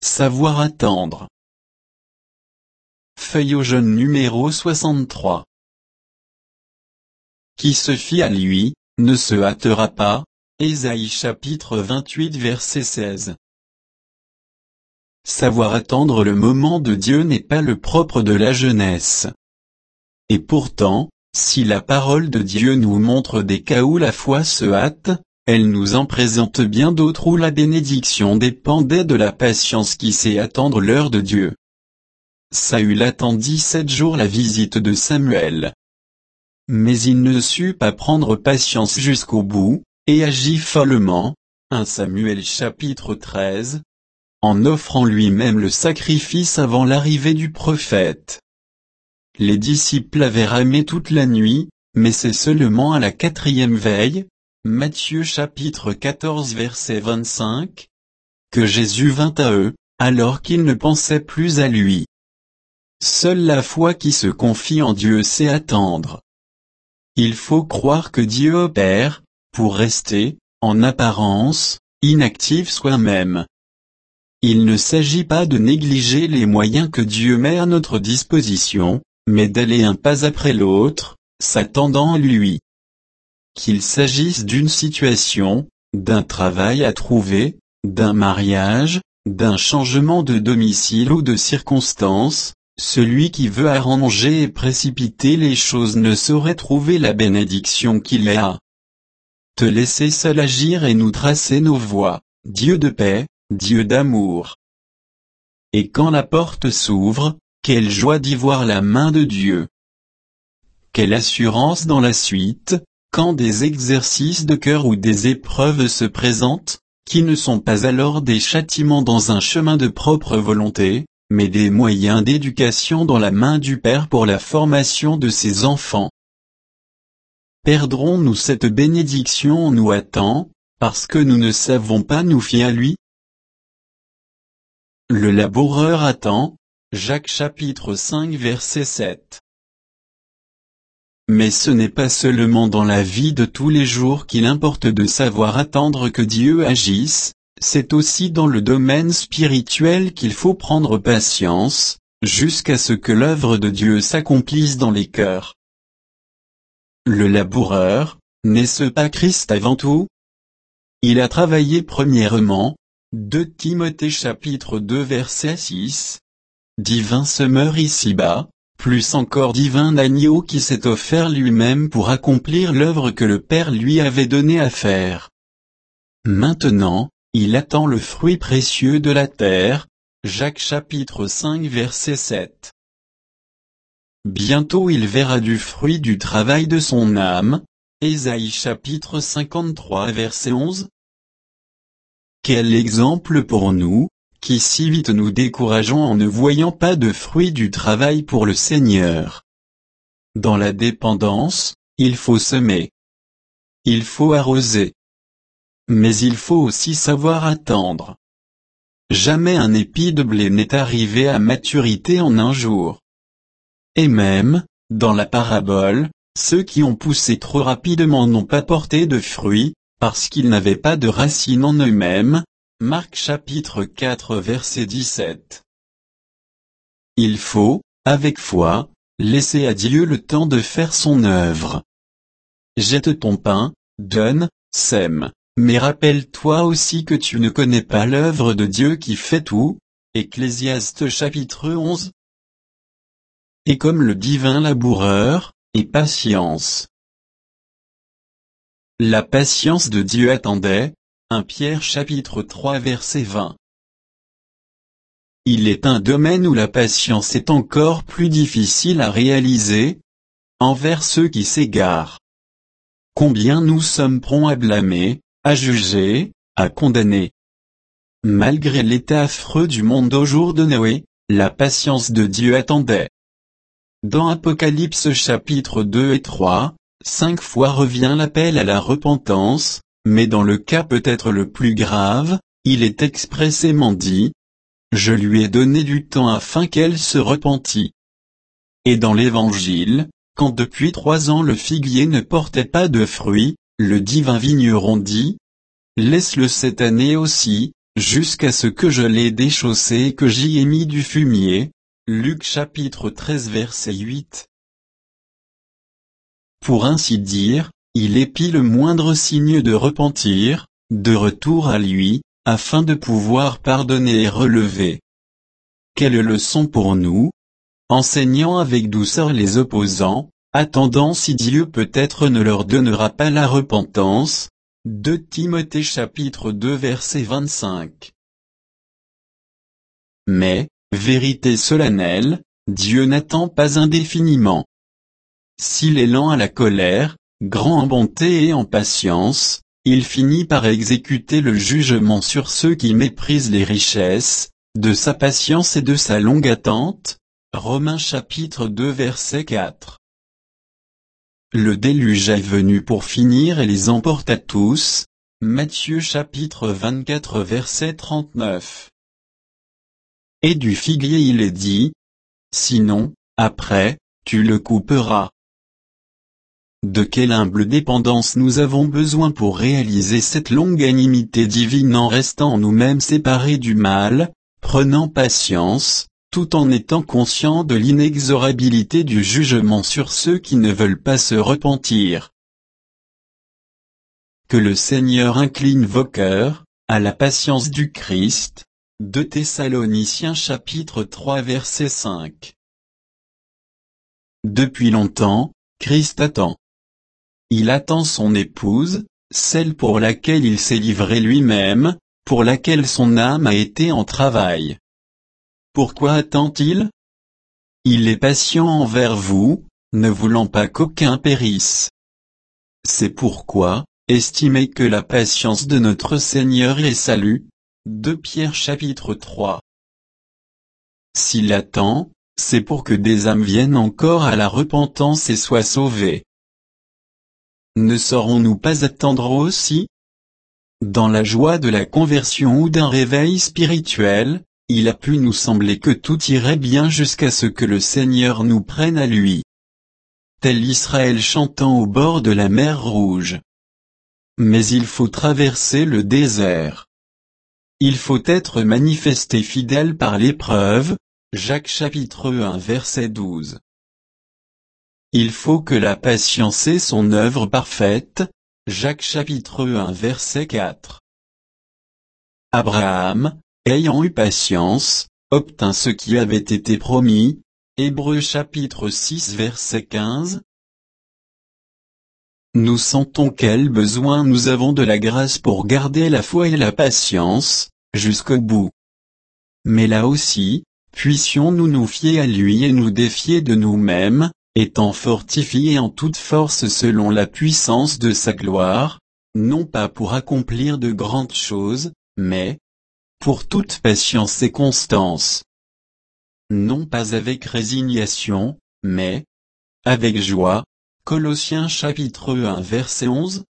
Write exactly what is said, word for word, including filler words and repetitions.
Savoir attendre. Feuille au jaune numéro soixante-trois. Qui se fie à lui, ne se hâtera pas. Ésaïe chapitre vingt-huit verset seize. Savoir attendre le moment de Dieu n'est pas le propre de la jeunesse. Et pourtant, si la parole de Dieu nous montre des cas où la foi se hâte, elle nous en présente bien d'autres où la bénédiction dépendait de la patience qui sait attendre l'heure de Dieu. Saül attendit sept jours la visite de Samuel. Mais il ne sut pas prendre patience jusqu'au bout, et agit follement, premier Samuel chapitre treize, en offrant lui-même le sacrifice avant l'arrivée du prophète. Les disciples avaient ramé toute la nuit, mais c'est seulement à la quatrième veille, Matthieu chapitre quatorze verset vingt-cinq, que Jésus vint à eux, alors qu'ils ne pensaient plus à lui. Seule la foi qui se confie en Dieu sait attendre. Il faut croire que Dieu opère, pour rester, en apparence, inactif soi-même. Il ne s'agit pas de négliger les moyens que Dieu met à notre disposition, mais d'aller un pas après l'autre, s'attendant à lui. Qu'il s'agisse d'une situation, d'un travail à trouver, d'un mariage, d'un changement de domicile ou de circonstances, celui qui veut arranger et précipiter les choses ne saurait trouver la bénédiction qu'il a. Te laisser seul agir et nous tracer nos voies, Dieu de paix, Dieu d'amour. Et quand la porte s'ouvre, quelle joie d'y voir la main de Dieu. Quelle assurance dans la suite, quand des exercices de cœur ou des épreuves se présentent, qui ne sont pas alors des châtiments dans un chemin de propre volonté, mais des moyens d'éducation dans la main du Père pour la formation de ses enfants. Perdrons-nous cette bénédiction en nous hâtant, parce que nous ne savons pas nous fier à lui? Le laboureur attend, Jacques chapitre cinq verset sept. Mais ce n'est pas seulement dans la vie de tous les jours qu'il importe de savoir attendre que Dieu agisse, c'est aussi dans le domaine spirituel qu'il faut prendre patience, jusqu'à ce que l'œuvre de Dieu s'accomplisse dans les cœurs. Le laboureur, n'est-ce pas Christ avant tout? Il a travaillé premièrement, deux Timothée chapitre deux verset six, divin semeur ici-bas, plus encore divin agneau qui s'est offert lui-même pour accomplir l'œuvre que le Père lui avait donnée à faire. Maintenant, il attend le fruit précieux de la terre, Jacques chapitre cinq verset sept. Bientôt il verra du fruit du travail de son âme, Ésaïe chapitre cinquante-trois verset onze. Quel exemple pour nous, qui si vite nous décourageons en ne voyant pas de fruit du travail pour le Seigneur. Dans la dépendance, il faut semer. Il faut arroser. Mais il faut aussi savoir attendre. Jamais un épi de blé n'est arrivé à maturité en un jour. Et même, dans la parabole, ceux qui ont poussé trop rapidement n'ont pas porté de fruits, parce qu'ils n'avaient pas de racines en eux-mêmes. Marc chapitre quatre verset dix-sept. Il faut, avec foi, laisser à Dieu le temps de faire son œuvre. Jette ton pain, donne, sème, mais rappelle-toi aussi que tu ne connais pas l'œuvre de Dieu qui fait tout. Ecclésiaste chapitre onze. Et comme le divin laboureur, et patience. La patience de Dieu attendait. premier Pierre chapitre trois verset vingt. Il est un domaine où la patience est encore plus difficile à réaliser, envers ceux qui s'égarent. Combien nous sommes prompts à blâmer, à juger, à condamner. Malgré l'état affreux du monde au jour de Noé, la patience de Dieu attendait. Dans Apocalypse chapitre deux et trois, cinq fois revient l'appel à la repentance. Mais dans le cas peut-être le plus grave, il est expressément dit « Je lui ai donné du temps afin qu'elle se repentît ». Et dans l'Évangile, quand depuis trois ans le figuier ne portait pas de fruits, le divin vigneron dit « Laisse-le cette année aussi, jusqu'à ce que je l'ai déchaussé et que j'y ai mis du fumier. Luc chapitre treize verset huit. Pour ainsi dire, il épie le moindre signe de repentir, de retour à lui, afin de pouvoir pardonner et relever. Quelle leçon pour nous? Enseignant avec douceur les opposants, attendant si Dieu peut-être ne leur donnera pas la repentance. deux Timothée chapitre deux verset vingt-cinq. Mais, vérité solennelle, Dieu n'attend pas indéfiniment. S'il est lent à la colère, grand en bonté et en patience, il finit par exécuter le jugement sur ceux qui méprisent les richesses, de sa patience et de sa longue attente. Romains chapitre deux verset quatre. Le déluge est venu pour finir et les emporta tous. Matthieu chapitre vingt-quatre verset trente-neuf. Et du figuier il est dit, sinon, après, tu le couperas. De quelle humble dépendance nous avons besoin pour réaliser cette longanimité divine en restant nous-mêmes séparés du mal, prenant patience, tout en étant conscients de l'inexorabilité du jugement sur ceux qui ne veulent pas se repentir. Que le Seigneur incline vos cœurs, à la patience du Christ. deux Thessaloniciens chapitre trois verset cinq. Depuis longtemps, Christ attend. Il attend son épouse, celle pour laquelle il s'est livré lui-même, pour laquelle son âme a été en travail. Pourquoi attend-il? Il est patient envers vous, ne voulant pas qu'aucun périsse. C'est pourquoi, estimez que la patience de notre Seigneur est salut. deux Pierre chapitre trois. S'il attend, c'est pour que des âmes viennent encore à la repentance et soient sauvées. Ne saurons-nous pas attendre aussi? Dans la joie de la conversion ou d'un réveil spirituel, il a pu nous sembler que tout irait bien jusqu'à ce que le Seigneur nous prenne à lui. Tel Israël chantant au bord de la mer Rouge. Mais il faut traverser le désert. Il faut être manifesté fidèle par l'épreuve. Jacques chapitre un verset douze. Il faut que la patience ait son œuvre parfaite. Jacques chapitre un verset quatre. Abraham, ayant eu patience, obtint ce qui avait été promis. Hébreux chapitre six verset quinze. Nous sentons quel besoin nous avons de la grâce pour garder la foi et la patience, jusqu'au bout. Mais là aussi, puissions-nous nous fier à lui et nous défier de nous-mêmes, étant fortifiés en toute force selon la puissance de sa gloire, non pas pour accomplir de grandes choses, mais pour toute patience et constance. Non pas avec résignation, mais avec joie. Colossiens chapitre un verset onze.